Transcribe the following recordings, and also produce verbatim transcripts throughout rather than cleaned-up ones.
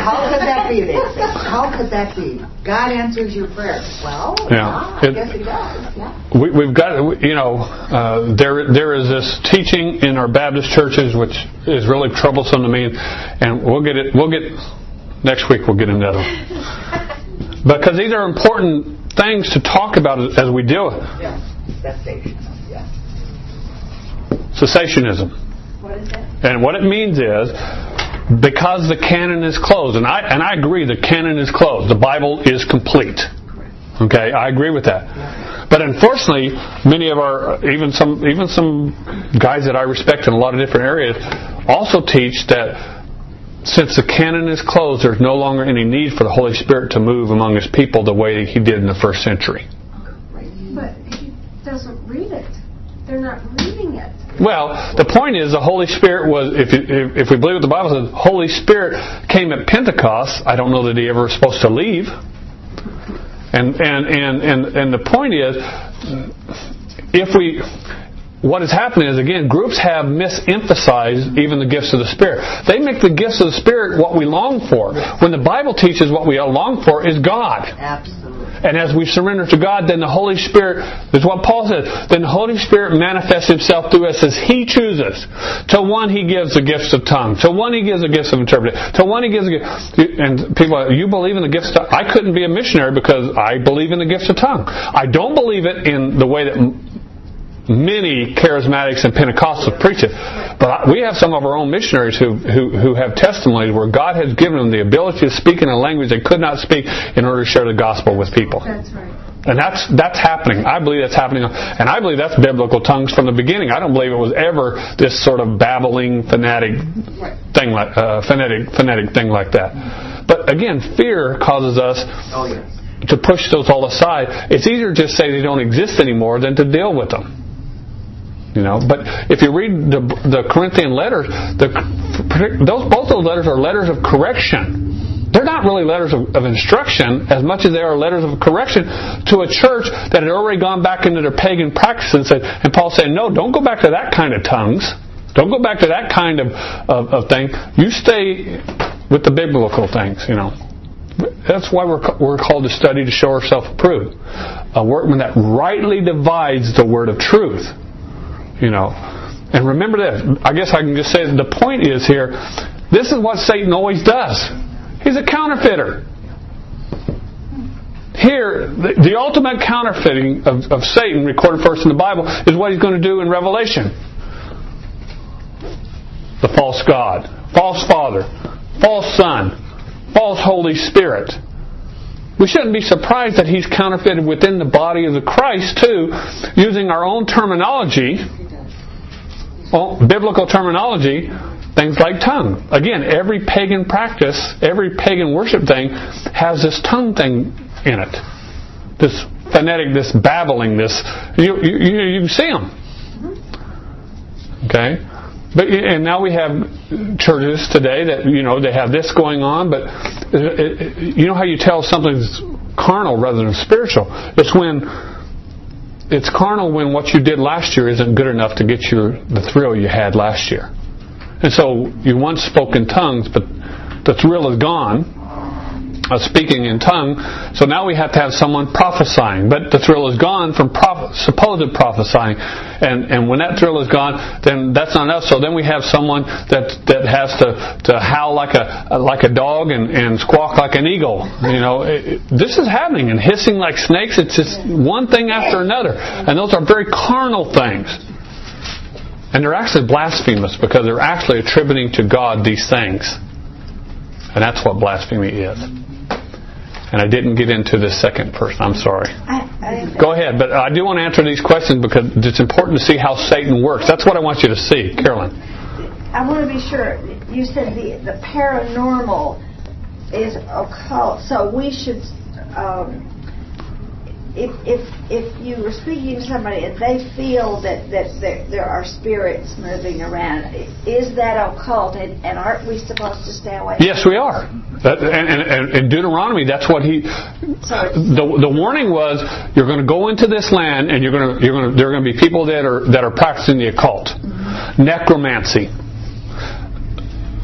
How could that be? They say. How could that be? God answers your prayers. Well, yeah, yeah I it, guess He does. Yeah. We, we've got, you know, uh, there there is this teaching in our Baptist churches which is really troublesome to me, and we'll get it. We'll get next week. We'll get into that. Because these are important things to talk about as we deal with it. Yeah. Cessation. Yeah. Cessationism. What is that? And what it means is, because the canon is closed, and I and I agree the canon is closed. The Bible is complete. Okay, I agree with that. But unfortunately, many of our, even some even some guys that I respect in a lot of different areas, also teach that since the canon is closed, there's no longer any need for the Holy Spirit to move among His people the way He did in the first century. But He doesn't read it. They're not reading it. Well, the point is the Holy Spirit was, if if, if we believe what the Bible says, Holy Spirit came at Pentecost. I don't know that He ever was supposed to leave. And and, and, and, and the point is, if we... What is happening is, again, groups have misemphasized even the gifts of the Spirit. They make the gifts of the Spirit what we long for. When the Bible teaches what we long for is God. Absolutely. And as we surrender to God, then the Holy Spirit, is what Paul says, then the Holy Spirit manifests Himself through us as He chooses. To one He gives the gifts of tongues. To one He gives the gifts of interpreting. To one He gives the gifts. And people are, you believe in the gifts of tongues? I couldn't be a missionary because I believe in the gifts of tongues. I don't believe it in the way that many charismatics and Pentecostals preach it. But we have some of our own missionaries who, who, who have testimonies where God has given them the ability to speak in a language they could not speak in order to share the gospel with people. That's right. And that's that's happening. I believe that's happening. And I believe that's biblical tongues from the beginning. I don't believe it was ever this sort of babbling, fanatic thing like uh, phonetic, phonetic thing like that. But again, fear causes us oh, yes. to push those all aside. It's easier to just say they don't exist anymore than to deal with them. You know, but if you read the, the Corinthian letters, the, those both those letters are letters of correction. They're not really letters of, of instruction as much as they are letters of correction to a church that had already gone back into their pagan practice and said, and Paul said, no, don't go back to that kind of tongues. Don't go back to that kind of, of, of thing. You stay with the biblical things, you know. That's why we're we're called to study to show ourselves approved. A workman that rightly divides the word of truth. You know, and remember this. I guess I can just say that the point is here, this is what Satan always does. He's a counterfeiter. Here, the, the ultimate counterfeiting of, of Satan, recorded first in the Bible, is what he's going to do in Revelation. The false God, false Father, false Son, false Holy Spirit. We shouldn't be surprised that he's counterfeited within the body of the Christ, too, using our own terminology. Well, biblical terminology, things like tongue. Again, every pagan practice, every pagan worship thing has this tongue thing in it. This phonetic, this babbling, this... You, you, you see them. Okay? But and now we have churches today that, you know, they have this going on, but it, it, you know how you tell something's carnal rather than spiritual? It's when... It's carnal when what you did last year isn't good enough to get you the thrill you had last year. And so you once spoke in tongues, but the thrill is gone. Uh, speaking in tongue, so now we have to have someone prophesying, but the thrill is gone from proph- supposed prophesying, and and when that thrill is gone, then that's not enough. So then we have someone that that has to, to howl like a like a dog and, and squawk like an eagle. You know, it, it, this is happening, and hissing like snakes. It's just one thing after another, and those are very carnal things. And they're actually blasphemous because they're actually attributing to God these things, and that's what blasphemy is. And I didn't get into the second person. I'm sorry. I, I, Go ahead. But I do want to answer these questions because it's important to see how Satan works. That's what I want you to see. Carolyn. I want to be sure. You said the, the paranormal is occult. So we should... Um, if if if you were speaking to somebody and they feel that, that there, there are spirits moving around, is that occult? And, and aren't we supposed to stay away from Yes, we are. That, and, and, and in Deuteronomy, that's what he... So the the warning was, you're going to go into this land and you're going to you're going to there are going to be people that are that are practicing the occult, mm-hmm. necromancy.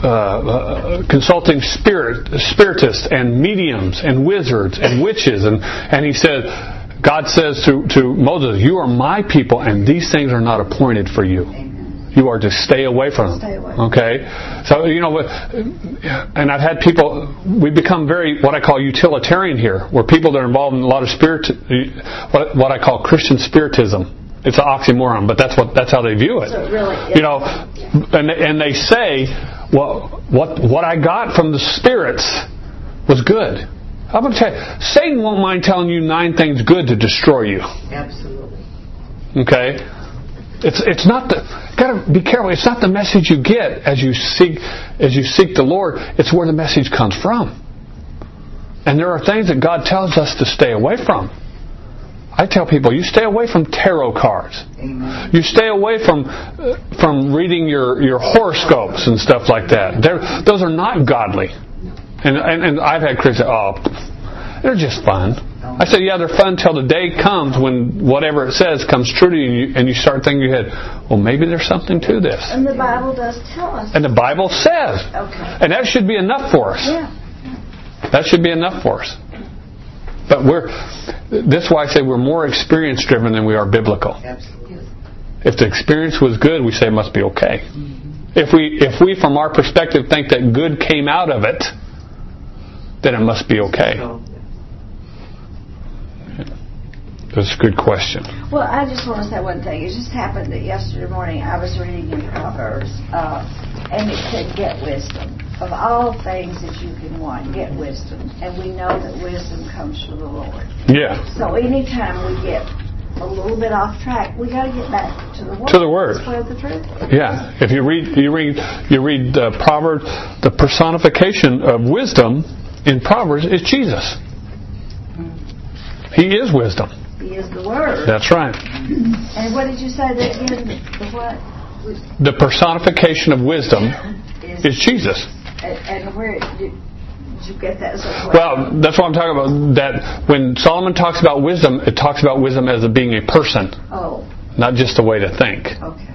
uh, uh, consulting spirit, spiritists and mediums and wizards and witches. And, and he said, God says to, to Moses, you are my people and these things are not appointed for you. You are to stay away from them. Stay away. Okay? So, you know, and I've had people, we become very, what I call utilitarian here, where people that are involved in a lot of spirit, what, what I call Christian spiritism. It's an oxymoron, but that's what that's how they view it. So really, you know, and and they say, well, what what I got from the spirits was good. I'm going to tell you, Satan won't mind telling you nine things good to destroy you. Absolutely. Okay, it's it's not the got to be careful. It's not the message you get as you seek as you seek the Lord. It's where the message comes from. And there are things that God tells us to stay away from. I tell people, you stay away from tarot cards. Amen. You stay away from uh, from reading your, your horoscopes and stuff like that. They're, those are not godly. And, and and I've had Christians say, oh, they're just fun. I say, yeah, they're fun till the day comes when whatever it says comes true to you, and you start thinking in your head, well, maybe there's something to this. And the Bible does tell us. And the Bible says. Okay. And that should be enough for us. Yeah. That should be enough for us. But we're, this is why I say we're more experience driven than we are biblical. Absolutely. If the experience was good, we say it must be okay. Mm-hmm. If we, if we from our perspective think that good came out of it, then it must be okay. So, That's a good question. Well, I just want to say one thing. It just happened that yesterday morning I was reading in Proverbs, uh, and it said, get wisdom. Of all things that you can want, get wisdom. And we know that wisdom comes from the Lord. Yeah. So anytime we get a little bit off track, we got to get back to the Word. To the Word. That's where the truth is. Yeah. If you read, you read, you read uh, Proverbs, the personification of wisdom in Proverbs is Jesus. He is wisdom. He is the Word. That's right. And what did you say that again? The what? The personification of wisdom is Jesus. And where did, did you get that? Well, that's what I'm talking about. That when Solomon talks about wisdom, it talks about wisdom as a being a person, oh, not just a way to think. Okay.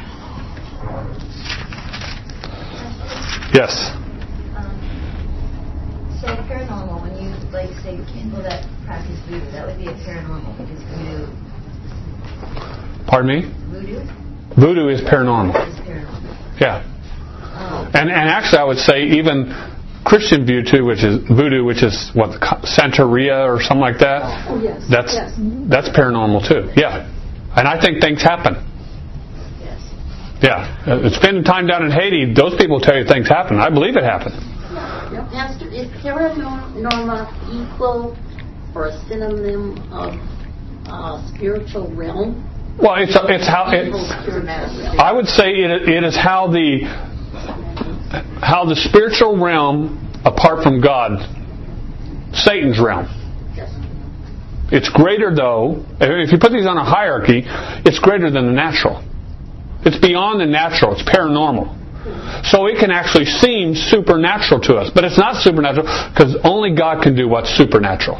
Yes. Um, so paranormal, when you like say people that practice voodoo, that would be a paranormal because voodoo. Pardon me? Voodoo. Voodoo is paranormal. Is paranormal. Yeah. Oh. And and actually, I would say even Christian voodoo, which is voodoo, which is what Santeria or something like that. Oh yes. That's yes. that's paranormal too. Yeah. And I think things happen. Yes. Yeah. Uh, spending time down in Haiti, those people tell you things happen. I believe it happened. Yeah. Pastor, is paranormal equal or a synonym of uh, spiritual realm? Well, it's it's how it, I would say it it is how the how the spiritual realm apart from God, Satan's realm. Yes. It's greater though. If you put these on a hierarchy, it's greater than the natural. It's beyond the natural. It's paranormal. So it can actually seem supernatural to us, but it's not supernatural because only God can do what's supernatural.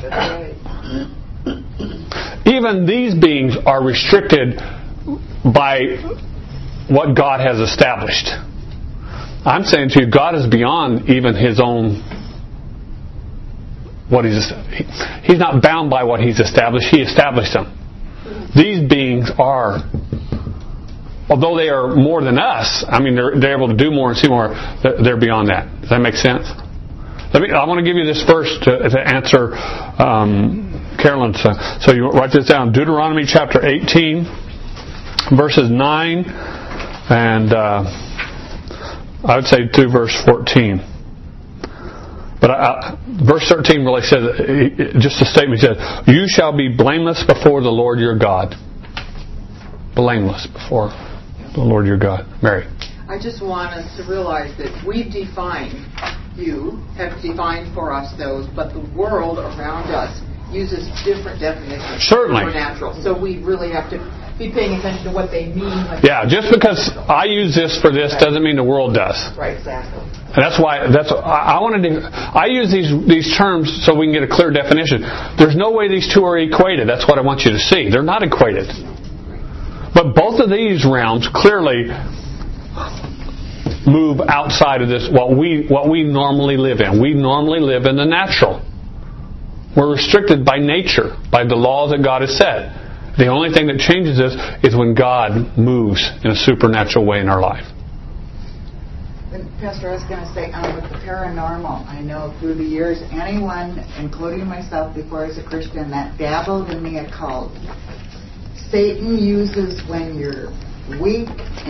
Even these beings are restricted by what God has established. I'm saying to you, God is beyond even His own. What He's He's not bound by what He's established. He established them. These beings are, although they are more than us. I mean, they're they're able to do more and see more. They're beyond that. Does that make sense? Let me. I want to give you this verse to, to answer um, Carolyn. So, so you write this down. Deuteronomy chapter eighteen, verses nine, and uh, I would say to verse fourteen. But I, verse thirteen really says, just a statement. He says, "You shall be blameless before the Lord your God." Blameless before the Lord your God. Mary. I just want us to realize that we've defined, you have defined for us those, but the world around us uses different definitions. Certainly. For natural. So we really have to be paying attention to what they mean. Yeah, just because I use this for this doesn't mean the world does. Right, exactly. And that's why that's I, I wanted to. I use these these terms so we can get a clear definition. There's no way these two are equated. That's what I want you to see. They're not equated. But both of these realms clearly move outside of this, what we what we normally live in. We normally live in the natural. We're restricted by nature, by the laws that God has set. The only thing that changes this is when God moves in a supernatural way in our life. Pastor, I was going to say, um, with the paranormal, I know through the years, anyone, including myself before I was a Christian, that dabbled in the occult, Satan uses when you're weak